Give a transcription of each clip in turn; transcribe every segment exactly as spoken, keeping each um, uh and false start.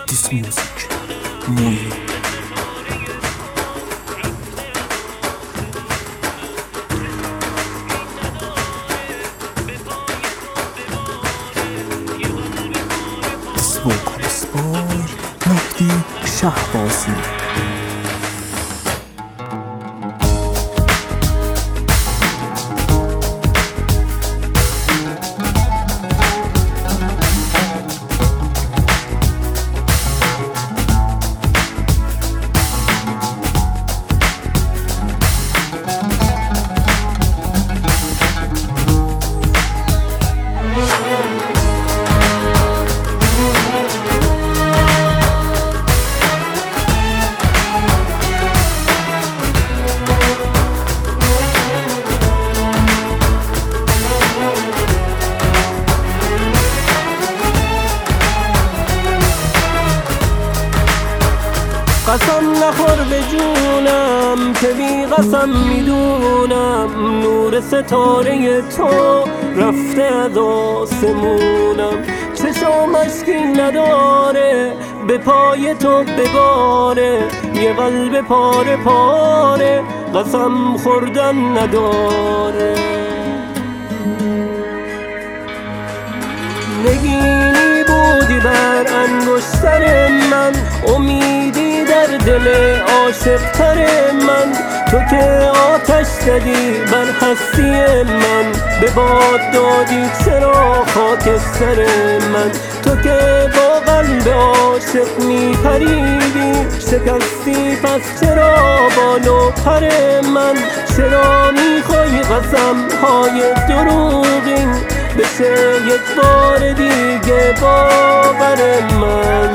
This music Moyo. This vocalist by Mehdi Shahbazi. قسم نخور به جونم که بی قسم میدونم نور ستاره تو رفته از آسمونم. چشم اشکی نداره به پای تو بباره، یه قلب پاره پاره قسم خوردن نداره. نگینی بودی بر انگشتر من، امیدی در دل عاشق تر من. تو که آتش زدی بر هستی من، به باد دادی چرا خاکستر من. تو که با قلب عاشق می پریدی شکستی، پس چرا بالو پر من. چرا میخوای قسم های دروغین بشه یک بار دیگه باور من.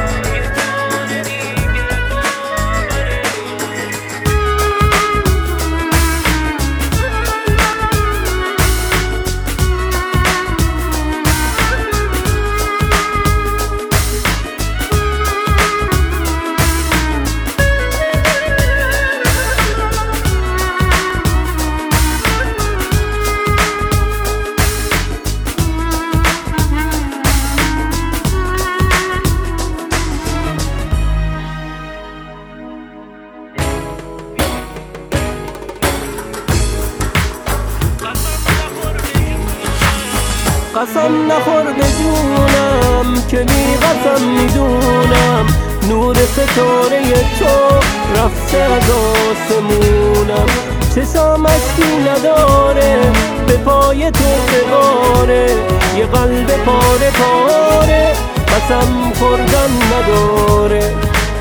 قسم نخور به جونم که بی قسم میدونم نور ستاره تو رفته از آسمونم. چشم اشکی نداره به پای تو بباره، یه قلب پاره پاره قسم خوردن نداره.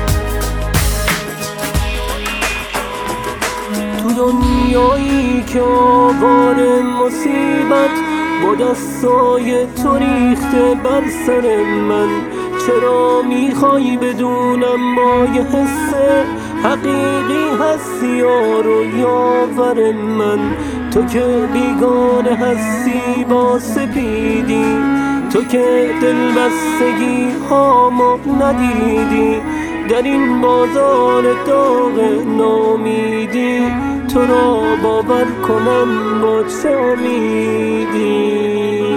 تو دنیایی که آوار مصیبت با دستای تو ریخته بر سر من، چرا میخوای بدونم با یه حس حقیقی هستی یار و یاور من. تو که بیگانه هستی با سپیدی، تو که دلبستگی هامو ندیدی در این بازار داغ نامیدی. تو را باور کنم با چه امیدی.